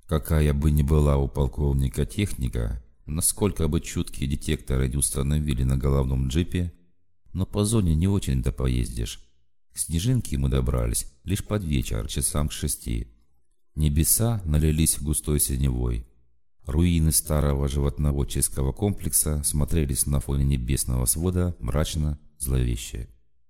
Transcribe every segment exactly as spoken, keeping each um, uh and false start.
Какая бы ни была у полковника техника, насколько бы чуткие детекторы не установили на головном джипе, но по зоне не очень-то поездишь. К Снежинке мы добрались лишь под вечер, часам к шести. Небеса налились густой синевой. Руины старого животноводческого комплекса смотрелись на фоне небесного свода мрачно, зловеще.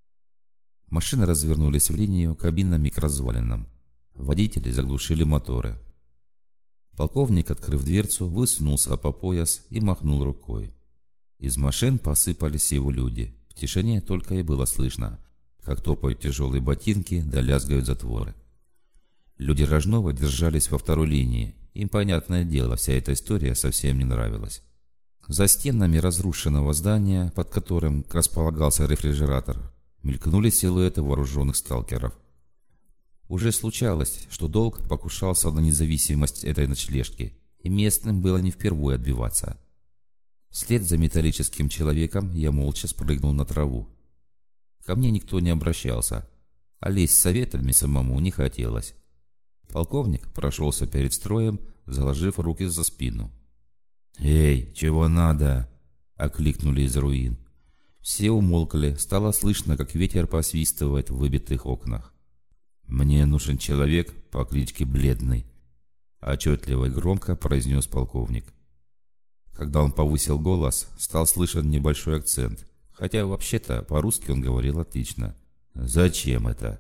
Машины развернулись в линию кабинами к развалинам. Водители заглушили моторы. Полковник, открыв дверцу, высунулся по пояс и махнул рукой. Из машин посыпались его люди. В тишине только и было слышно, как топают тяжелые ботинки да лязгают затворы. Люди Рожнова держались во второй линии. Им, понятное дело, вся эта история совсем не нравилась. За стенами разрушенного здания, под которым располагался рефрижератор, мелькнули силуэты вооруженных сталкеров. Уже случалось, что долг покушался на независимость этой ночлежки, и местным было не впервые отбиваться. Вслед за металлическим человеком я молча спрыгнул на траву. Ко мне никто не обращался, а лезть с советами самому не хотелось. Полковник прошелся перед строем, заложив руки за спину. «Эй, чего надо?» — окликнули из руин. Все умолкли, стало слышно, как ветер посвистывает в выбитых окнах. «Мне нужен человек по кличке Бледный», — отчетливо и громко произнес полковник. Когда он повысил голос, стал слышен небольшой акцент, хотя вообще-то по-русски он говорил отлично. «Зачем это?»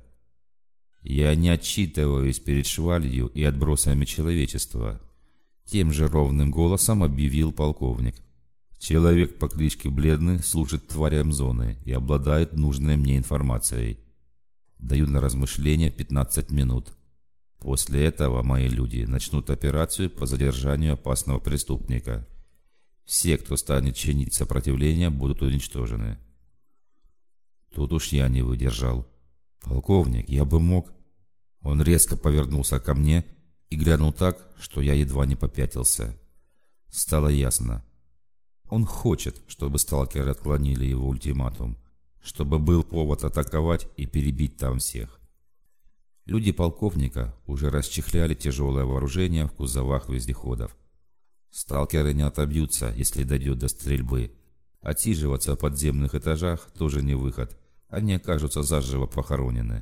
«Я не отчитываюсь перед швалью и отбросами человечества», — тем же ровным голосом объявил полковник. «Человек по кличке Бледный служит тварям зоны и обладает нужной мне информацией. Даю на размышление пятнадцать минут. После этого мои люди начнут операцию по задержанию опасного преступника. Все, кто станет чинить сопротивление, будут уничтожены». Тут уж я не выдержал. «Полковник, я бы мог...» Он резко повернулся ко мне и глянул так, что я едва не попятился. Стало ясно. Он хочет, чтобы сталкеры отклонили его ультиматум, чтобы был повод атаковать и перебить там всех. Люди полковника уже расчехляли тяжелое вооружение в кузовах вездеходов. Сталкеры не отобьются, если дойдет до стрельбы. Отсиживаться в подземных этажах тоже не выход. Они окажутся заживо похоронены.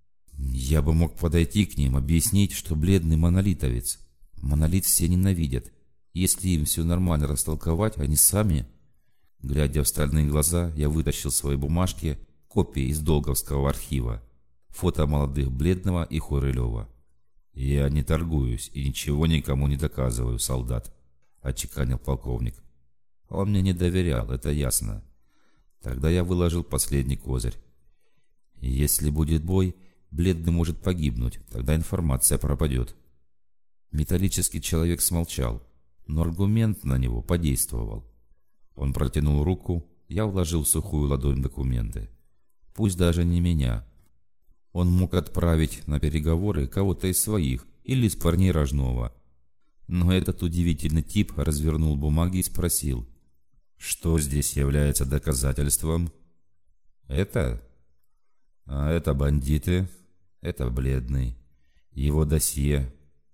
Я бы мог подойти к ним, объяснить, что Бледный монолитовец. Монолит все ненавидят. Если им все нормально растолковать, они сами... Глядя в стальные глаза, я вытащил свои бумажки, копии из Долговского архива, фото молодых Бледного и Хурылева. «Я не торгуюсь и ничего никому не доказываю, солдат», — отчеканил полковник. Он мне не доверял, это ясно. Тогда я выложил последний козырь. Если будет бой, Бледный может погибнуть, тогда информация пропадет. Металлический человек смолчал, но аргумент на него подействовал. Он протянул руку, я вложил в сухую ладонь документы. Пусть даже не меня. Он мог отправить на переговоры кого-то из своих или из парней Рожнова. Но этот удивительный тип развернул бумаги и спросил: «Что здесь является доказательством?» «Это? А это бандиты, это Бледный, его досье,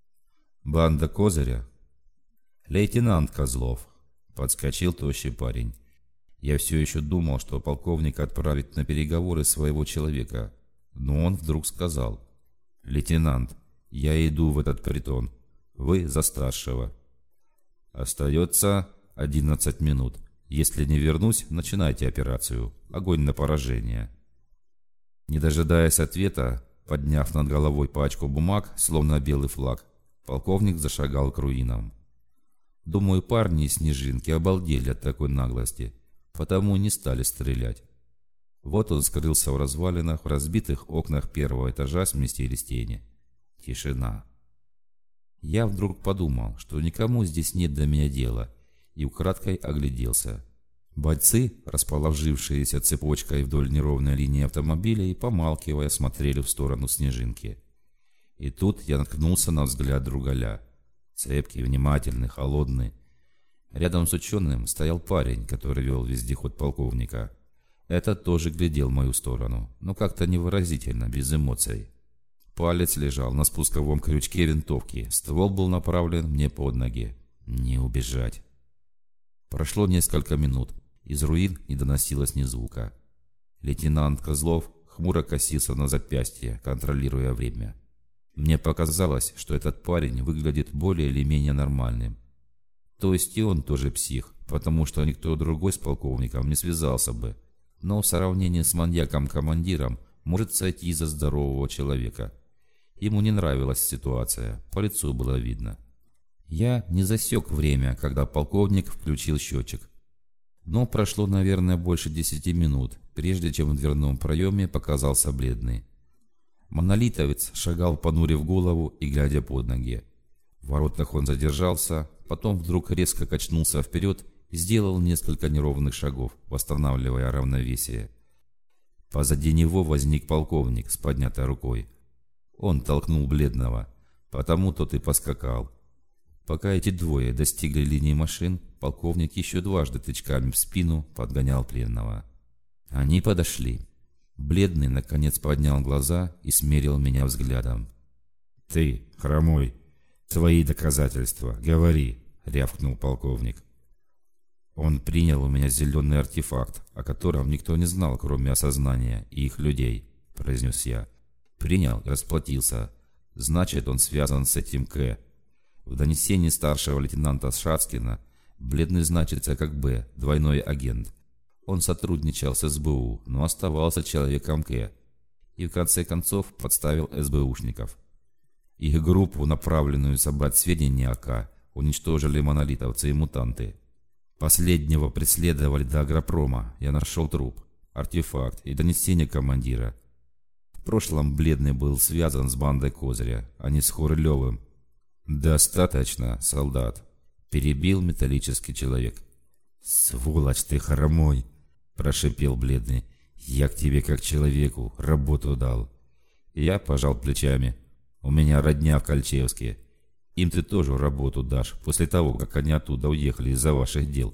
банда Козыря, лейтенант Козлов», — подскочил тощий парень. Я все еще думал, что полковник отправит на переговоры своего человека, но он вдруг сказал: «Лейтенант, я иду в этот притон, вы за старшего. Остается одиннадцать минут. Если не вернусь, начинайте операцию. Огонь на поражение». Не дожидаясь ответа, подняв над головой пачку бумаг, словно белый флаг, полковник зашагал к руинам. Думаю, парни из Снежинки обалдели от такой наглости, потому не стали стрелять. Вот он скрылся в развалинах, в разбитых окнах первого этажа сместились тени. Тишина. Я вдруг подумал, что никому здесь нет до меня дела, и украдкой огляделся. Бойцы, расположившиеся цепочкой вдоль неровной линии автомобилей, помалкивая, смотрели в сторону Снежинки. И тут я наткнулся на взгляд Другаля. Цепкий, внимательный, холодный. Рядом с ученым стоял парень, который вел вездеход полковника. Этот тоже глядел в мою сторону, но как-то невыразительно, без эмоций. Палец лежал на спусковом крючке винтовки, ствол был направлен мне под ноги. Не убежать. Прошло несколько минут, из руин не доносилось ни звука. Лейтенант Козлов хмуро косился на запястье, контролируя время. Мне показалось, что этот парень выглядит более или менее нормальным. То есть и он тоже псих, потому что никто другой с полковником не связался бы. Но в сравнении с маньяком-командиром может сойти за здорового человека. Ему не нравилась ситуация, по лицу было видно. Я не засек время, когда полковник включил счетчик. Но прошло, наверное, больше десяти минут, прежде чем в дверном проеме показался бледный. Монолитовец шагал, понурив голову и глядя под ноги. В воротах он задержался, потом вдруг резко качнулся вперед и сделал несколько неровных шагов, восстанавливая равновесие. Позади него возник полковник с поднятой рукой. Он толкнул бледного, потому тот и поскакал. Пока эти двое достигли линии машин, полковник еще дважды тычками в спину подгонял пленного. Они подошли. Бледный, наконец, поднял глаза и смерил меня взглядом. «Ты, хромой, твои доказательства, говори», — рявкнул полковник. Он принял у меня зеленый артефакт, о котором никто не знал, кроме осознания и их людей, — произнес я. Принял и расплатился. Значит, он связан с этим К. В донесении старшего лейтенанта Шацкина бледный значится как Б, двойной агент. Он сотрудничал с эс бэ у, но оставался человеком К. И в конце концов подставил эс бэ ушников. Их группу, направленную собрать сведения о К, уничтожили монолитовцы и мутанты. Последнего преследовали до агропрома. Я нашел труп, артефакт и донесение командира. В прошлом бледный был связан с бандой Козыря, а не с Хурылевым. «Достаточно, солдат», — перебил металлический человек. «Сволочь ты, хромой!» — прошипел бледный. «Я к тебе как человеку работу дал». Я пожал плечами. «У меня родня в Кольчевске. Им ты тоже работу дашь, после того, как они оттуда уехали из-за ваших дел».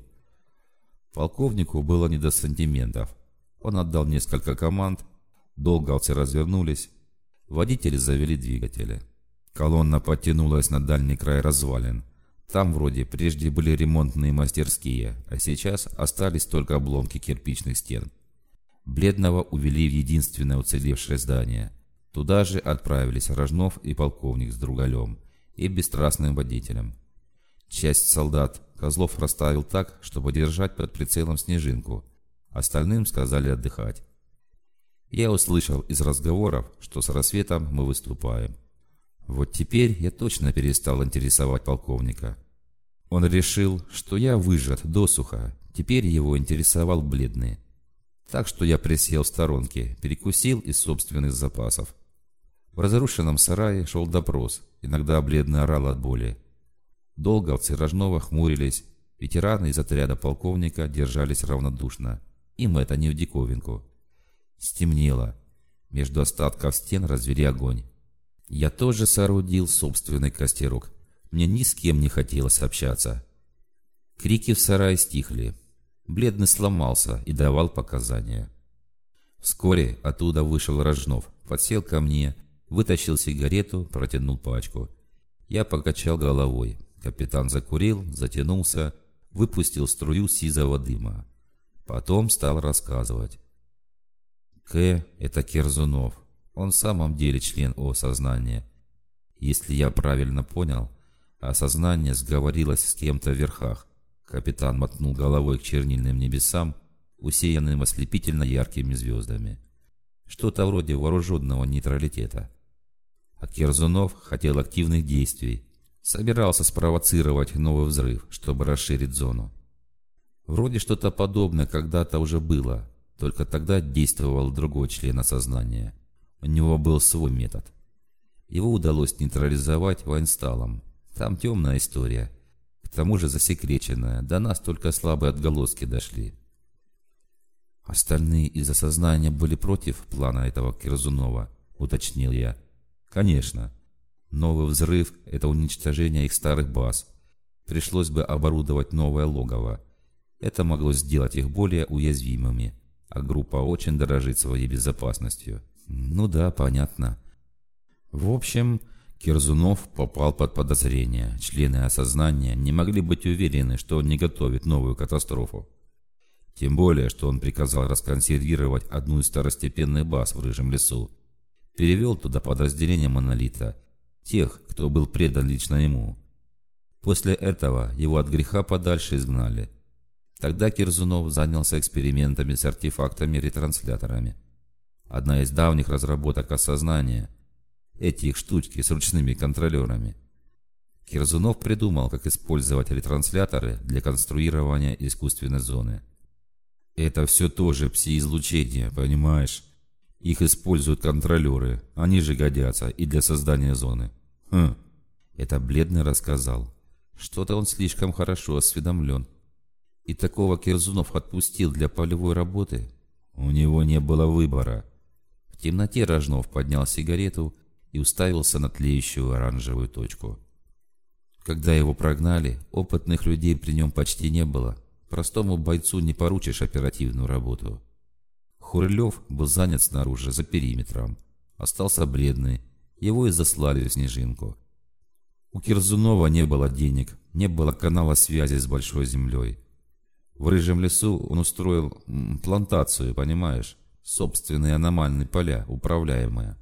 Полковнику было не до сантиментов. Он отдал несколько команд, долговцы развернулись, водители завели двигатели. Колонна подтянулась на дальний край развалин. Там вроде прежде были ремонтные мастерские, а сейчас остались только обломки кирпичных стен. Бледного увели в единственное уцелевшее здание. Туда же отправились Рожнов и полковник с Другалем и бесстрастным водителем. Часть солдат Козлов расставил так, чтобы держать под прицелом снежинку. Остальным сказали отдыхать. Я услышал из разговоров, что с рассветом мы выступаем. Вот теперь я точно перестал интересовать полковника. Он решил, что я выжат досуха, теперь его интересовал бледный. Так что я присел в сторонке, перекусил из собственных запасов. В разрушенном сарае шел допрос, иногда бледный орал от боли. Долговцы Рожнова хмурились, ветераны из отряда полковника держались равнодушно. Им это не в диковинку. Стемнело. Между остатков стен развели огонь. Я тоже соорудил собственный костерок. Мне ни с кем не хотелось общаться. Крики в сарае стихли. Бледный сломался и давал показания. Вскоре оттуда вышел Рожнов, подсел ко мне, вытащил сигарету, протянул пачку. Я покачал головой. Капитан закурил, затянулся, выпустил струю сизого дыма. Потом стал рассказывать. К – это Керзунов. Он в самом деле член О-сознания. Если я правильно понял, осознание сговорилось с кем-то в верхах. Капитан мотнул головой к чернильным небесам, усеянным ослепительно яркими звездами. Что-то вроде вооруженного нейтралитета. А Керзунов хотел активных действий. Собирался спровоцировать новый взрыв, чтобы расширить зону. Вроде что-то подобное когда-то уже было, только тогда действовал другой член осознания. У него был свой метод. Его удалось нейтрализовать военсталом. Там темная история. К тому же засекреченная. До нас только слабые отголоски дошли. Остальные из осознания были против плана этого Керзунова, уточнил я. Конечно. Новый взрыв – это уничтожение их старых баз. Пришлось бы оборудовать новое логово. Это могло сделать их более уязвимыми. А группа очень дорожит своей безопасностью. Ну да, понятно. В общем, Кирзунов попал под подозрение. Члены осознания не могли быть уверены, что он не готовит новую катастрофу. Тем более, что он приказал расконсервировать одну из второстепенных баз в Рыжем лесу. Перевел туда подразделение Монолита, тех, кто был предан лично ему. После этого его от греха подальше изгнали. Тогда Кирзунов занялся экспериментами с артефактами-ретрансляторами. Одна из давних разработок осознания – эти их штучки с ручными контролерами. Кирзунов придумал, как использовать ретрансляторы для конструирования искусственной зоны. Это все тоже пси-излучение, понимаешь? Их используют контролеры, они же годятся и для создания зоны. Хм, это Бледный рассказал. Что-то он слишком хорошо осведомлен. И такого Кирзунов отпустил для полевой работы? У него не было выбора. В темноте Рожнов поднял сигарету и уставился на тлеющую оранжевую точку. Когда его прогнали, опытных людей при нем почти не было. Простому бойцу не поручишь оперативную работу. Хурылев был занят снаружи, за периметром. Остался Бледный. Его и заслали в Снежинку. У Кирзунова не было денег, не было канала связи с Большой Землей. В Рыжем лесу он устроил м, плантацию, понимаешь? Собственные аномальные поля, управляемые.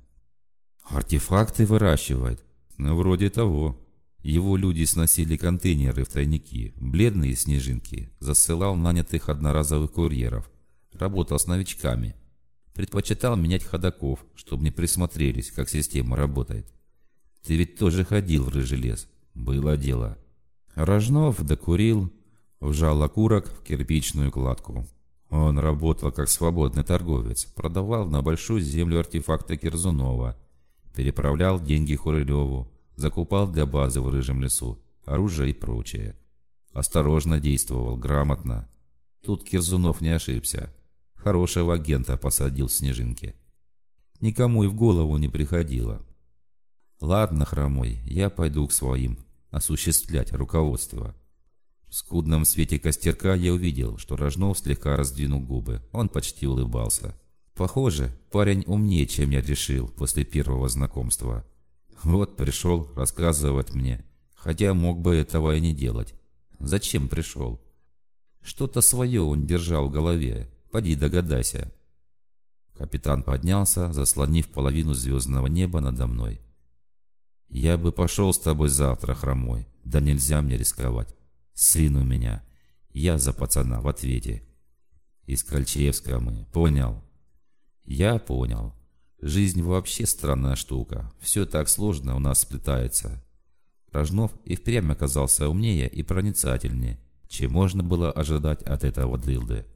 Артефакты выращивает? Ну, вроде того. Его люди сносили контейнеры в тайники. Бледный из Снежинки засылал нанятых одноразовых курьеров. Работал с новичками. Предпочитал менять ходоков, чтобы не присмотрелись, как система работает. Ты ведь тоже ходил в Рыжий лес. Было дело. Рожнов докурил, вжал окурок в кирпичную кладку. Он работал как свободный торговец. Продавал на Большую Землю артефакты Кирзунова. Переправлял деньги Хурылеву. Закупал для базы в Рыжем лесу оружие и прочее. Осторожно действовал, грамотно. Тут Кирзунов не ошибся. Хорошего агента посадил в Снежинке. Никому и в голову не приходило. Ладно, Хромой, я пойду к своим осуществлять руководство. В скудном свете костерка я увидел, что Рожнов слегка раздвинул губы. Он почти улыбался. Похоже, парень умнее, чем я решил после первого знакомства. Вот пришел рассказывать мне, хотя мог бы этого и не делать. Зачем пришел? Что-то свое он держал в голове, поди догадайся. Капитан поднялся, заслонив половину звездного неба надо мной. Я бы пошел с тобой завтра, Хромой, да нельзя мне рисковать. Сын у меня, я за пацана в ответе. Из Кольчевска мы, понял? Я понял. Жизнь вообще странная штука. Все так сложно у нас сплетается. Рожнов и впрямь оказался умнее и проницательнее, чем можно было ожидать от этого дылды.